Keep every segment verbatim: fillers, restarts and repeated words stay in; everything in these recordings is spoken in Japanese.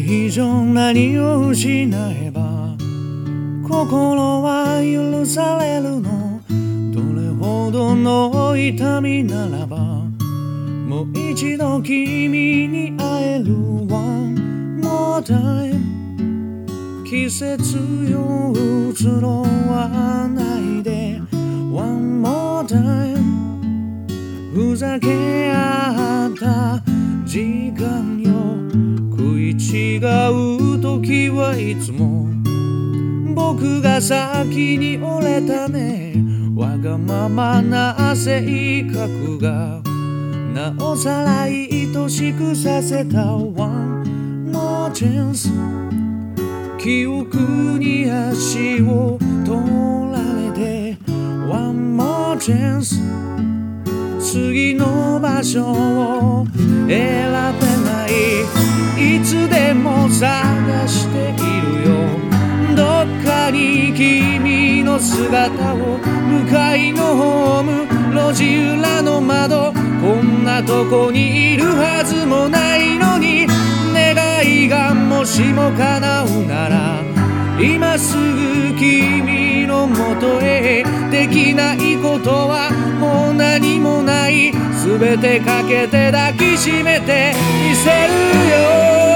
以上何を失えば心は許されるの。どれほどの痛みならばもう一度君に会える One more time 季節よ移ろわないで One more time ふざけ合った時間よ。食い違う時はいつも僕が先に折れたね。わがままな性格がなおさら愛しくさせた One more chance 記憶に足を取られて One more chance 次の場所を選べない。いつでも探しているよ。どっかに君の姿を向かいのホーム路地裏の窓こんなとこにいるはずもないのに願いがもしも叶うなら今すぐ君のもとへ。できないことはもう何もない。全てかけて抱きしめてみせるよ。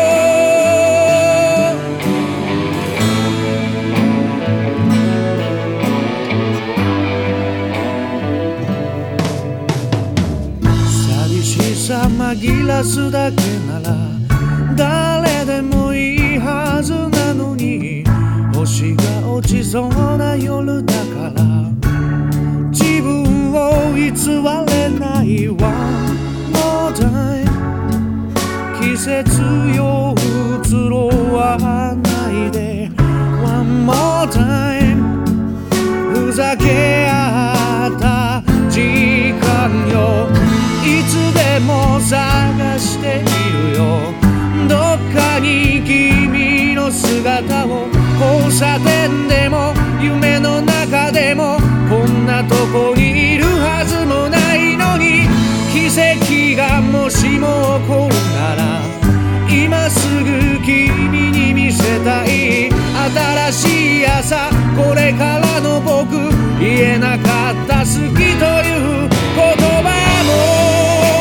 紛らすだけなら誰でもいいはずなのに星が落ちそうな夜だから自分を偽れない One more time 季節よ移ろわないで One more time ふざけ合った時間よ。いつでも探しているよ。どっかに君の姿を交差点でも夢の中でもこんなとこにいるはずもないのに奇跡がもしも起こるなら今すぐ君に見せたい。新しい朝これからの僕言えなかった好きという言葉も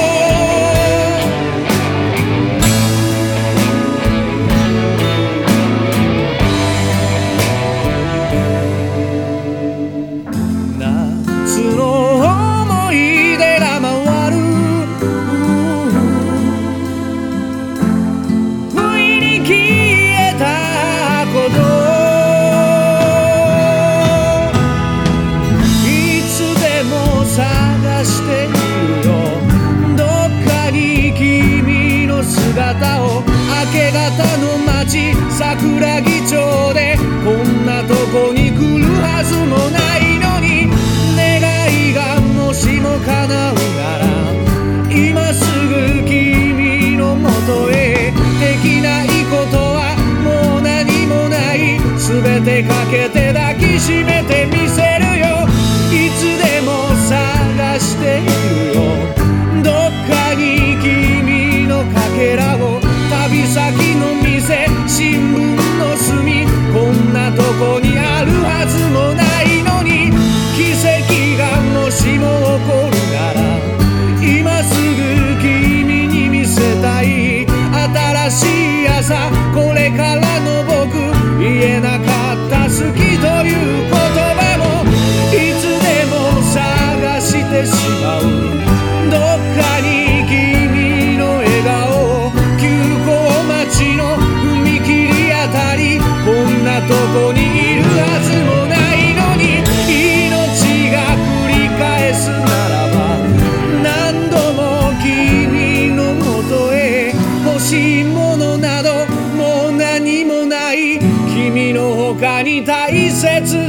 姿を明け方の街桜木町でこんなとこに来るはずもないのに願いがもしも叶うなら今すぐ君のもとへ。できないことはもう何もない。全てかけて抱きしめてみせるよ。いつでも探しているよ。どっかに君のかけらを旅先の店新聞の隅こんなとこにあるはずもないのに奇跡がもしも起こるなら今すぐ君に見せたい。新しい朝これからの僕言えなかった好きという言葉もいつでも探してしまう。どっかに君の笑顔急行待ちの踏切あたりこんなとこにいるはずもないのに命が繰り返すならば何度も君のもとへ。欲しいものなどもう何もない。君の他に大切